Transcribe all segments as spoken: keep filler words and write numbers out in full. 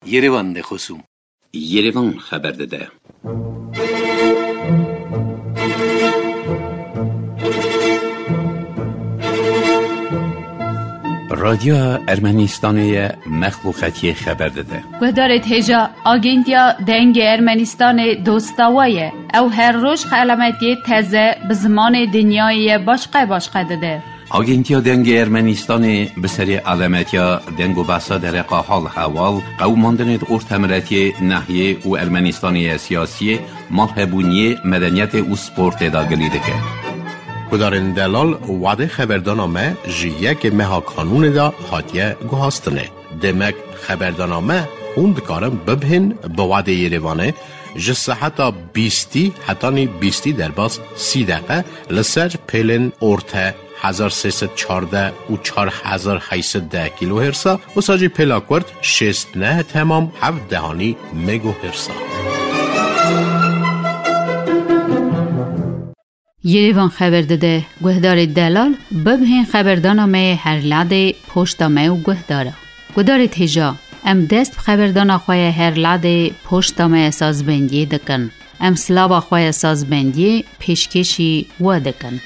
Yerevan de خصوم Yerevan خبر داده. رادیو ارمنستان مخلوقاتی خبر داده. گدارت هجا آگنتیا دنگ ارمنستان دوستاویه او هر روز علامتی تازه به زمان دنیای باشقه باشقه داده. آگنتیا دنگ ارمنستان به سری علامتیا دنگ و بحثا در حال حوال قوماندن ارتمرتی ناحیه و ارمنستانی سیاسی مالهبونی مدنیت و سپورت داگلی دکه. کدارن دلال وعده خبردانامه جیه که مها قانون دا حاتیه گوهاستنه. دمک خبردانامه خوند کارم ببهن به وعده یریوانه جسه حتی بیستی حتی نی بیستی در باز سی دقیقه لسر پیلن ارته هزار سیصد چارده و چار هزار هیصد ده کیلو هرسا و ساجی پیلاکورد شست نه تمام هفت دهانی مگو هرسا. یریوان خبر داده گهدار دلال ببهن خبردانامه هر لده پشتامه و گهداره. گهدار تیجا ام دست خبردانا خواه هر لده پشتامه سازبندی دکن. ام سلابا خواه سازبندی پیشکشی و دکن.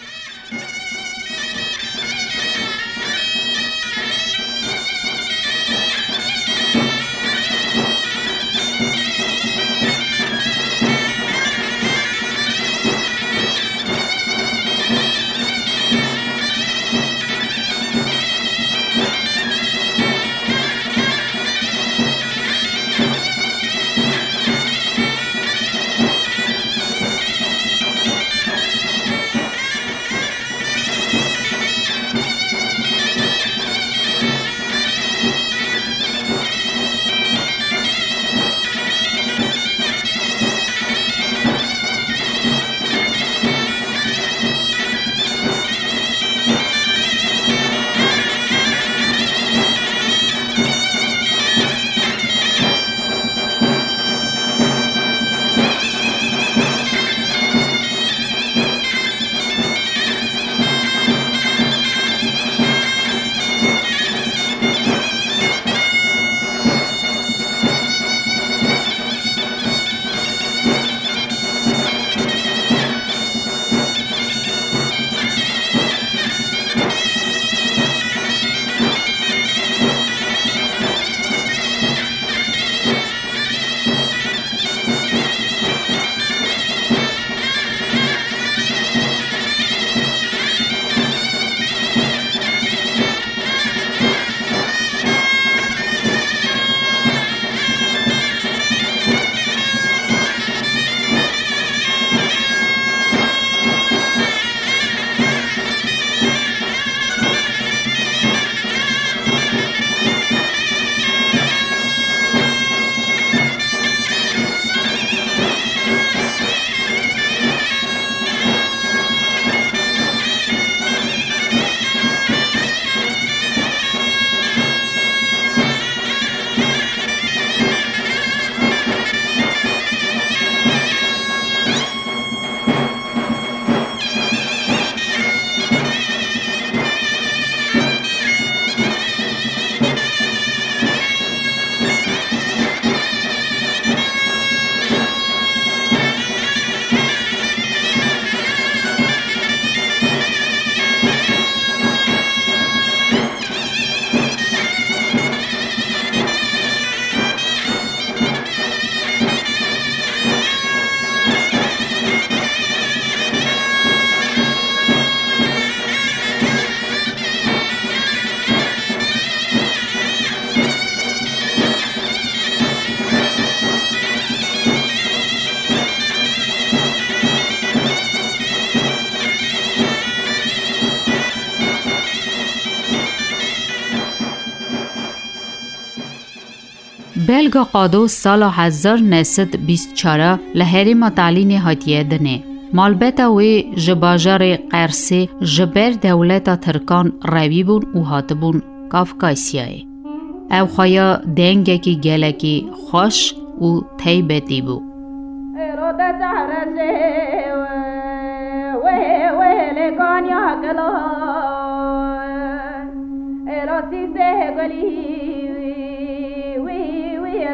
بلگا قادو سال هزار و نهصد و بیست و چهار لهری مطالعی هاتیه دنه. مالبتا وی جباجار قرسی جبر دولت ترکان روی بون و هاتبون کافکاسیای. او خوایا دنگه کی گله کی خوش و تیبتی بو.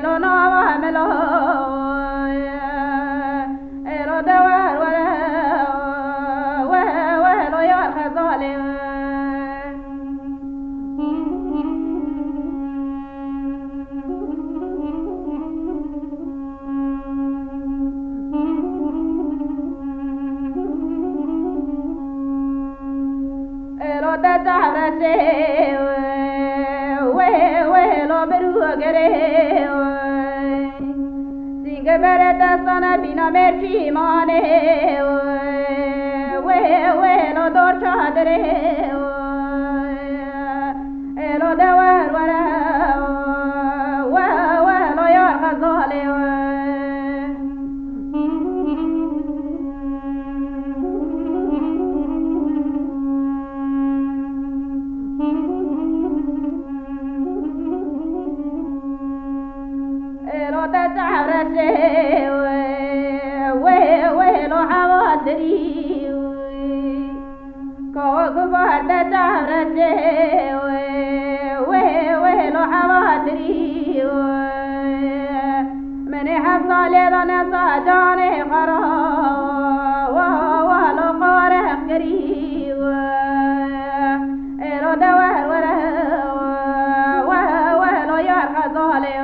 Sana bina merci mane we we lo dor chadre lo de war wara wa wa lo yar khazale lo de ta'rase كوكب تعرجي ويلو حوادري من حصل لنا صاجاني قرا ولو قارح قريب إلو دوار ورا ويلو يرخى ظالي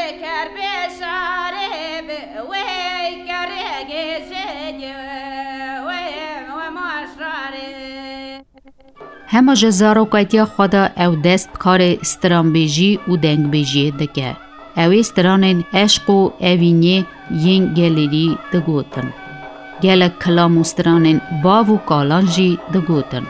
کر بشاره وی کرگه شجه و ماشاره همه جزارو کتیا خدا او دست بکار استرانبیجی و دنگبیجی دکه. اوی استرانین عشق و اوینی ین گلیری دگوتن. گلک کلام استرانین باو و کالانجی دگوتن.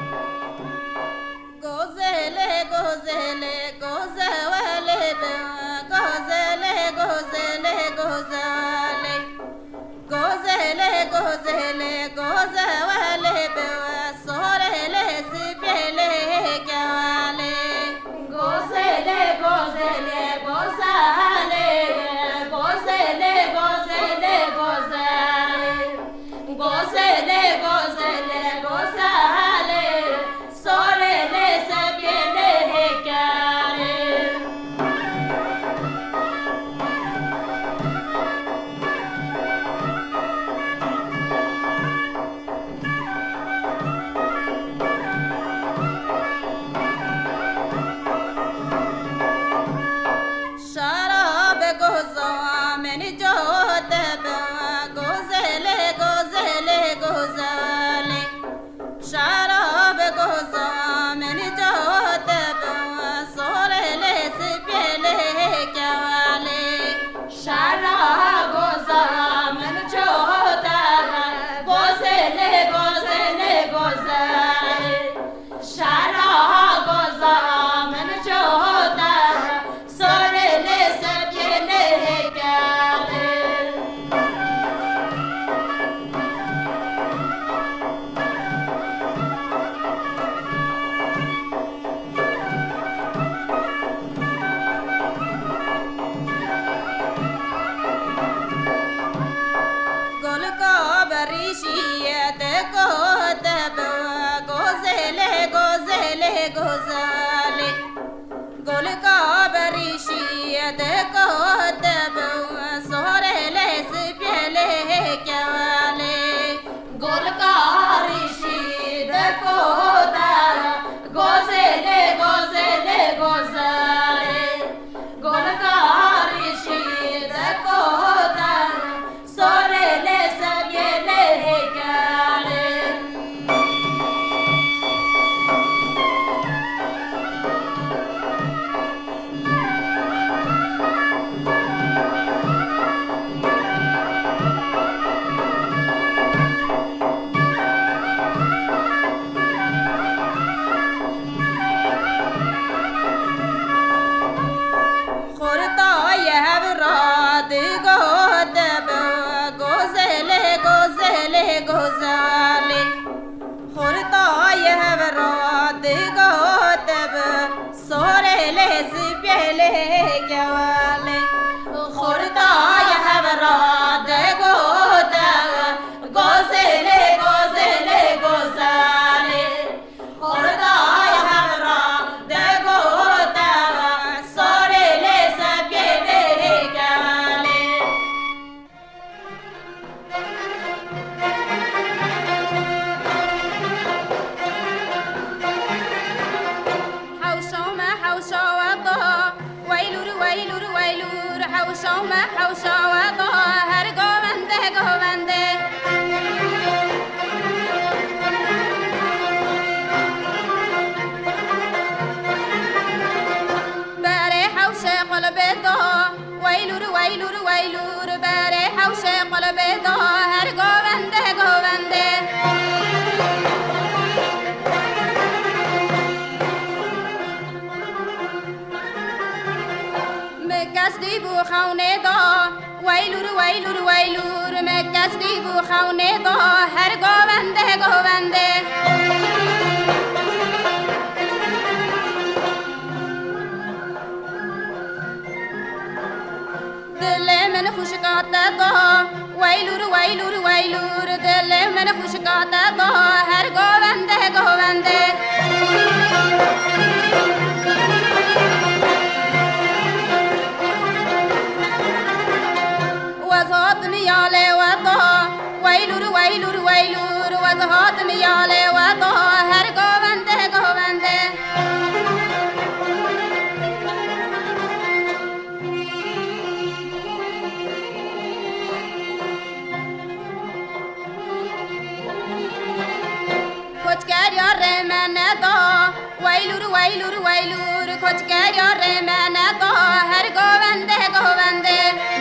ویلور ویلور کچگر یار من دا هر گوونده گوونده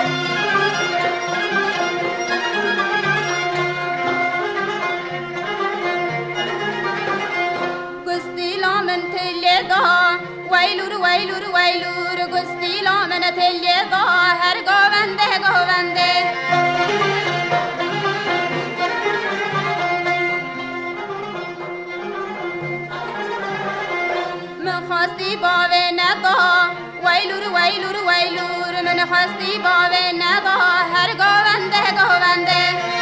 گستیلا من تلی دا ویلور ویلور ویلور گستیلا من تلی دا هر گوونده گوونده خواستی باوه ندا ویلور ویلور ویلور من خواستی باوه ندا هر گوونده گوونده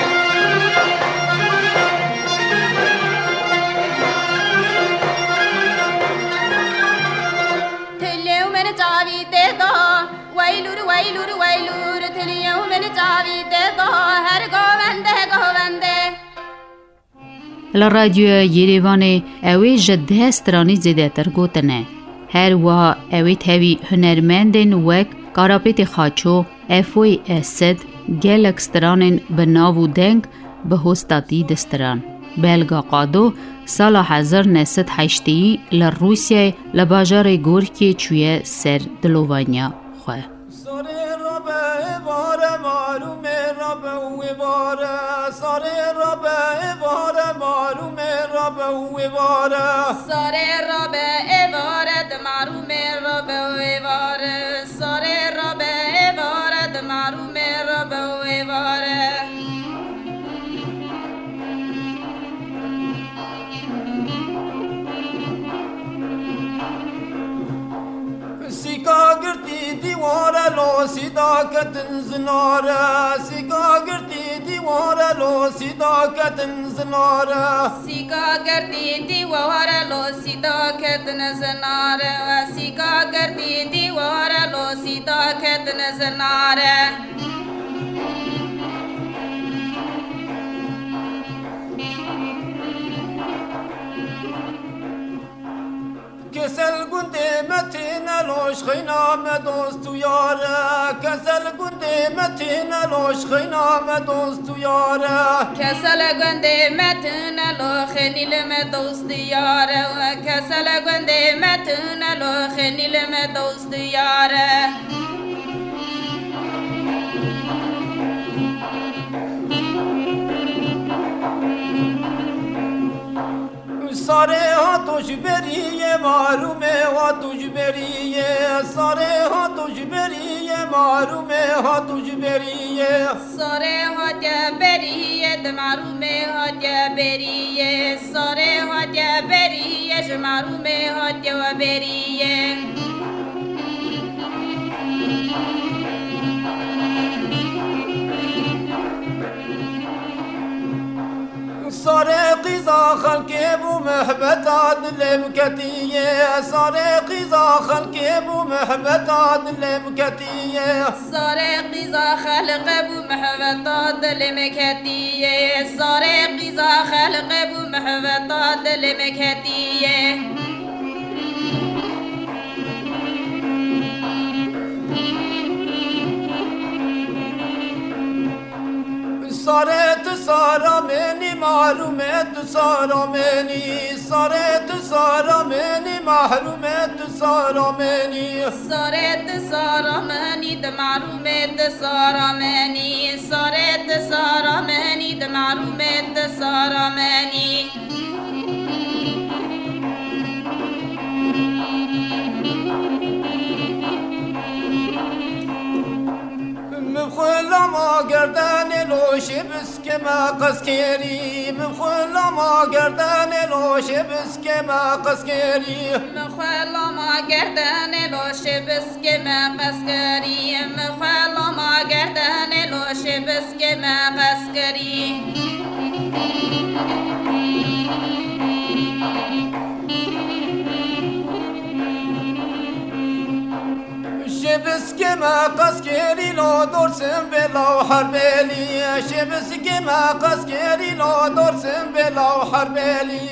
تلیو من جاوید دا ویلور ویلور ویلور تلیو من جاوید دا هر گوونده گوونده لرادیو یریوان اوی جده استرانی زیده تر گوتنه. هر وها اوی تاوی هنرمندن وک کاراپیت خاچو افوی اسد گل اکسترانن بناو دنگ به هستاتی دستران. بلگا قادو سال هزار نهصد و هشت لروسیه لباجار گورکی چوی سر دلوانیا خواه. ساره را به واره معلوم را به واره ساره را به واره معلوم را به واره ساره را به واره معلوم را به واره سیکا گرتی دیواره لو سیدا کتن زناره سیکا گرتی دیواره لو سیدا کتن زناره سیکا گرتی دیواره لو سیدا کتن زناره سیکا گرتی دیواره لو سیدا کتن زناره کسل گنده متین لوش خینام دوست و یاره کسل گنده متین لوش خینام دوست و یاره کسل گنده متین لو خنیلم دوست یاره کسل گنده متین لو خنیلم دوست یاره ساره ها توش بریه معلومه ها توش بریه ساره ها توش بریه معلومه ها توش بریه ساره ها جا بریه معلومه ها جا بریه ساره ها جا بریه معلومه ها جا بریه ساره قیزا خلقی بو محبت دلم کتیه ساره قیزا خلقی بو محبت دلم کتیه ساره قیزا خلق بو محبت دلم کتیه ساره قیزا خلق بو محبت دلم کتیه ساره تو سارا منی محرومه تو سارا منی ساره تو سارا منی محرومه تو سارا منی ساره تو سارا منی د محرومه تو سارا منی ساره تو سارا منی د محرومه تو سارا منی مخلا ما گردن لوش بسک ما قسکری مخلا ما گردن لوش بسک ما قسکری مخلا ما گردن لوش بسک ما قسکری مخلا ما گردن لوش بسک ما قسکری شبس که ما قسکری لا درسم بلا حربلی شبس که ما قسکری لا درسم بلا حربلی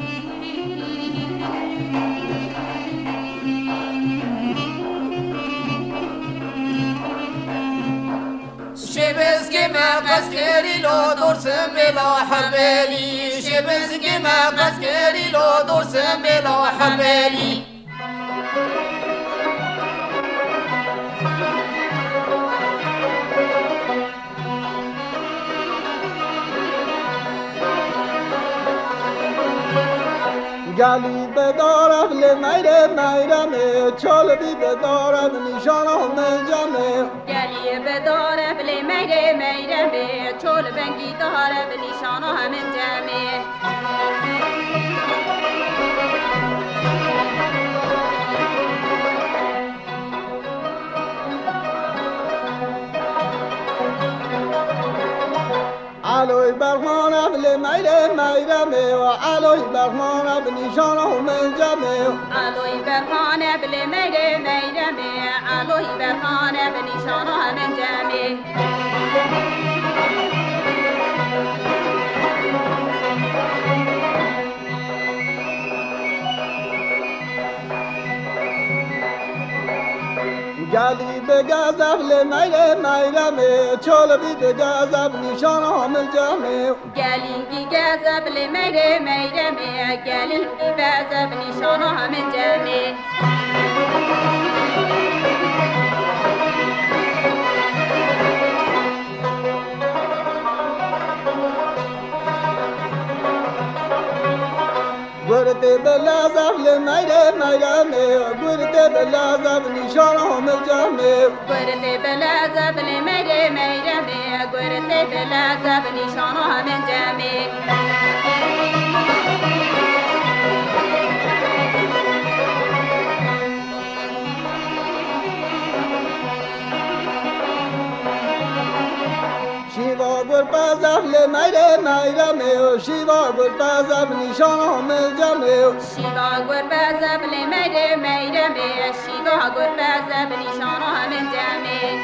شبس که ما قسکری لا درسم بلا حربلی شبس که ما قسکری لا درسم بلا حربلی گلی بدارم لمیره میرم چال بی بدارم نشانم جمه گلی بدارم لمیره میرم چال بنگی دارم نشانم جمه علوی برخانم لمیره میرم علوی برخانم نشانم جمه علوی برخانه بل میره میرم علوی برخانه به نشانه من جمعه گلی بگذب لمیره میرم چال بی بگذب نشانم جمه گلینگی گذب لمیره میرم گلینگی بذب نشانه من جمعه گرده بلازب لمیره میرم گرده بلازب نشانم جمه گرده بلازب لمیره میرم گرده بلازب نشانه من جمعه شیوا گر پزب لمیره میرم شیوا گر پزب نشانم جمه شیوا گر بزب لمیره میرم شیوا گر بزب نشانه من جمعه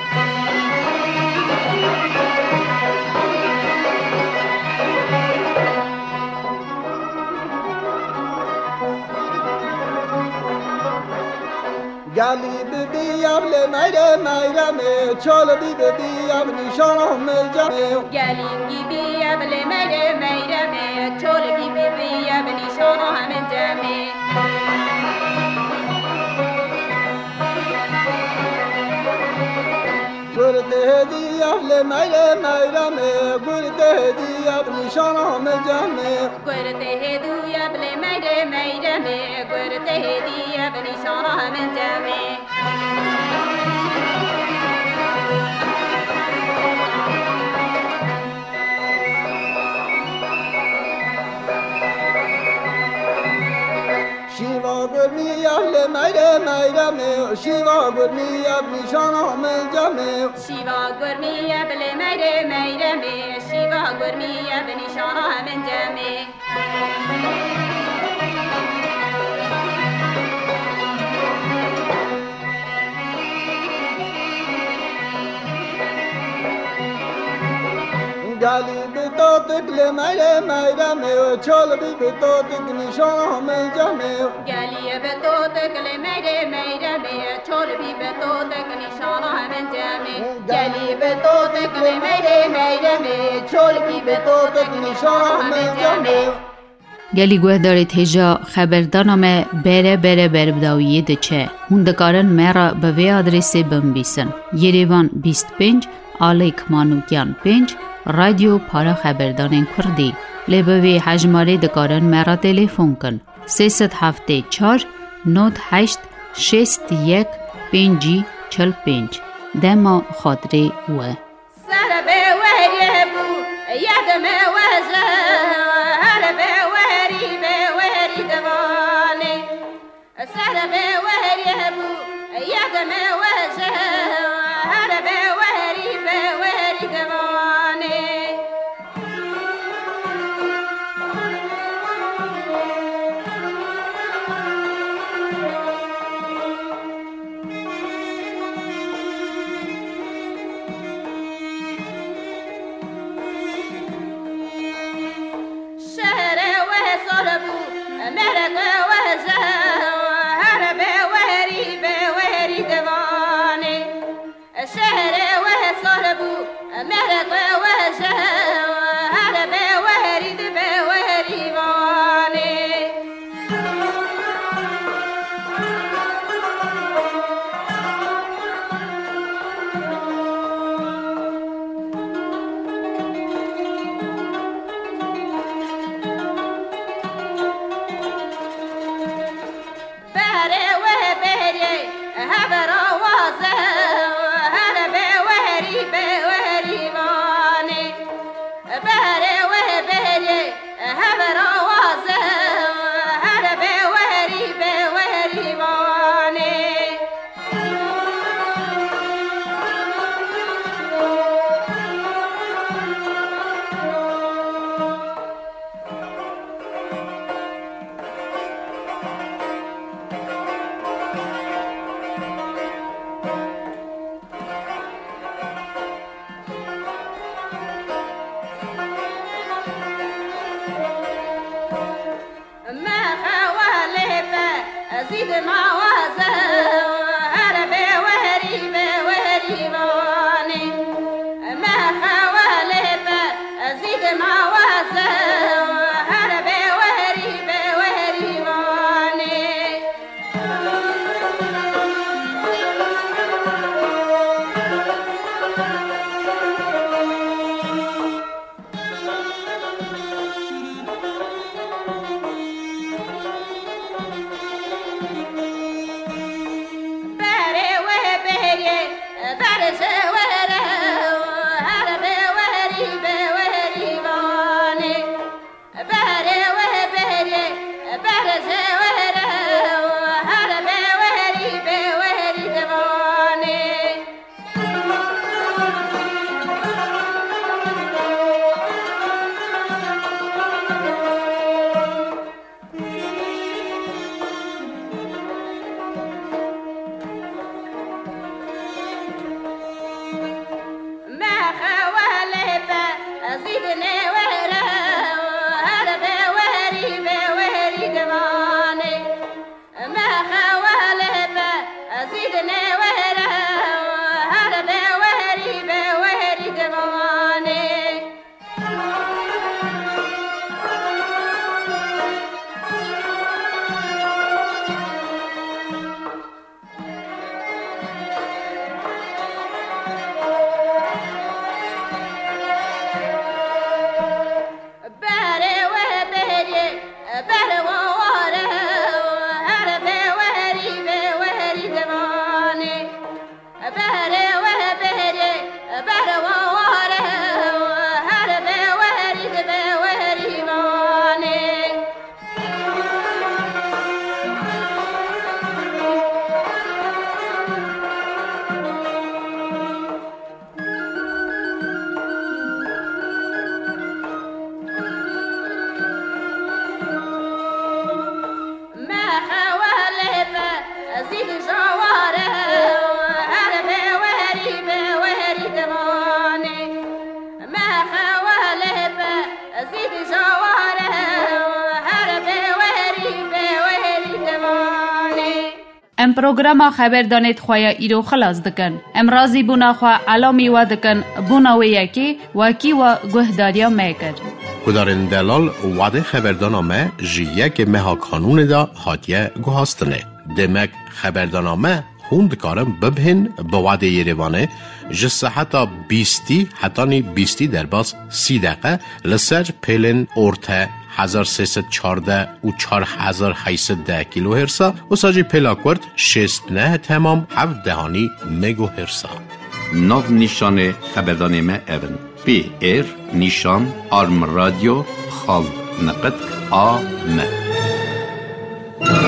گلی ببیم لمیره میرم چال بی ببیم نشانم جمه گلینگی بیم لمیره میرم چولگی بیم نشانه من جمعه گرده هدیم لمیره میرم گرده هدیم نشانم جمه گرده هدویم لمیره میرم گرده هدیم نشانه من جمعه شیوا گر میم لمیره میرم شیوا گر میم نشانم جمه شیوا گرمی بل میره میرم شیوا گرمی به نشانه من جمعه گلی بتاتک لمیره میرم چال بی بتاتک نشانم جمه گلی به تو تکل میره میرم چول بی به تو تک نشانه من جمعه گلی به تو تکل میره میرم چول بی به تو تک نشانه من جمعه گلی گوه دارید هجا خبردانم بره بره بره بداویه ده چه هون دکارن مرا به وی آدرسی بم بیسن یریوان بیست پنج آلیک مانوکیان پنج رادیو پارا خبردان کردی لبوی حجماره دکارن مرا تلیفون کن سیست هفته چار نوت هشت شست یک پنجی چل پنج دما خاطره و سر به وری بو یادم وزه هر به وری به وری دوانی سر به وری بو یادم وزه هر به وری به وری دوانی شهر وصل بو مرد وزه هر به وری به وری دوانی شهر وصل بو مرد وزه هر به وری به وری وانی ام پروگرام خبر دانید خواه ایرو خلاص دکن. ام رازی بونا خواه علامی و دکن بونا و یکی وکی و گهداریا میکر. کدارن دلال وعده خبردانامه جیه که مها کانون دا حادیه گوهاستنه. دمک خبردانامه خوند کارم ببهن به وعده یروانه جسه حتی بیستی حتی نی بیستی در باز سی دقیقه لسر پیلن ارته هزار سیصد چارده و چار هزار هیصد ده کیلو هرسا و ساجی پلاکورد شست نه تمام هفت دهانی مگو هرسا. نو نشانه خبردانامه اون پی ایر نشان آرم رادیو خال نقد آ م